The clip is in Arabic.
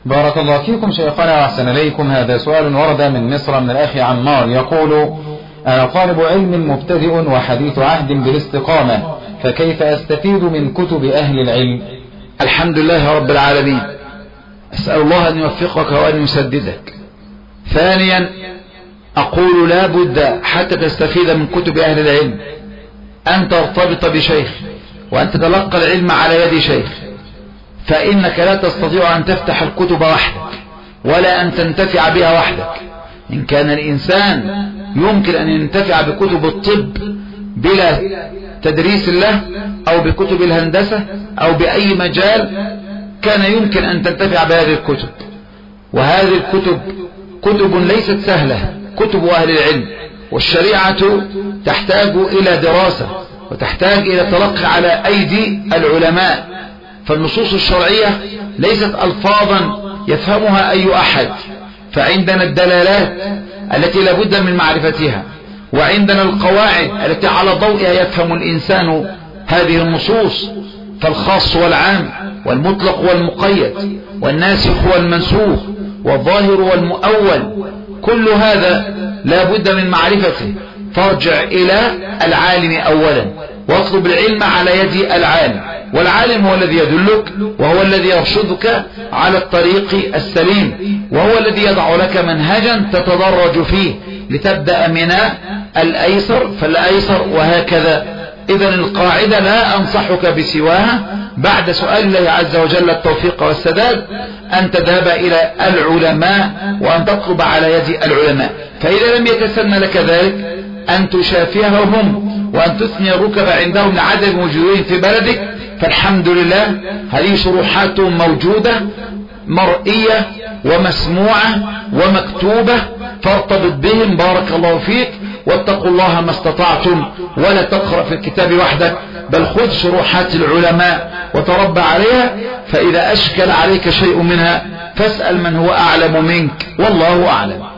بارك الله فيكم شيخنا وأحسن إليكم. هذا سؤال ورد من مصر من الأخ عمار يقول: أنا طالب علم مبتدئ وحديث عهد بالاستقامة، فكيف أستفيد من كتب أهل العلم؟ الحمد لله رب العالمين، أسأل الله أن يوفقك وأن يسددك. ثانيا أقول لا بد حتى تستفيد من كتب أهل العلم أن ترتبط بشيخ وأن تتلقى العلم على يد شيخ، فإنك لا تستطيع أن تفتح الكتب وحدك ولا أن تنتفع بها وحدك. إن كان الإنسان يمكن أن ينتفع بكتب الطب بلا تدريس له أو بكتب الهندسة أو بأي مجال، كان يمكن أن تنتفع بهذه الكتب. وهذه الكتب كتب ليست سهلة، كتب أهل العلم، والشريعة تحتاج إلى دراسة وتحتاج إلى تلقي على أيدي العلماء. فالنصوص الشرعية ليست ألفاظا يفهمها أي أحد، فعندنا الدلالات التي لابد من معرفتها، وعندنا القواعد التي على ضوئها يفهم الإنسان هذه النصوص، فالخاص والعام والمطلق والمقيد والناسخ والمنسوخ والظاهر والمؤول، كل هذا لابد من معرفته. فارجع إلى العالم أولا واطلب العلم على يد العالم، والعالم هو الذي يدلك وهو الذي يرشدك على الطريق السليم، وهو الذي يضع لك منهجا تتدرج فيه لتبدأ من الأيسر فالأيسر وهكذا. إذن القاعدة لا أنصحك بسواها بعد سؤال الله عز وجل التوفيق والسداد أن تذهب إلى العلماء وأن تطلب على يد العلماء. فإذا لم يتسن لك ذلك أن تشافههم وأن تثني الركب عندهم لعدم وجودهم في بلدك، فالحمد لله هذه شروحات موجودة مرئية ومسموعة ومكتوبة، فارتبط بهم بارك الله فيك. واتقوا الله ما استطعتم، ولا تقرأ في الكتاب وحدك، بل خذ شروحات العلماء وتربى عليها، فإذا أشكل عليك شيء منها فاسأل من هو أعلم منك، والله أعلم.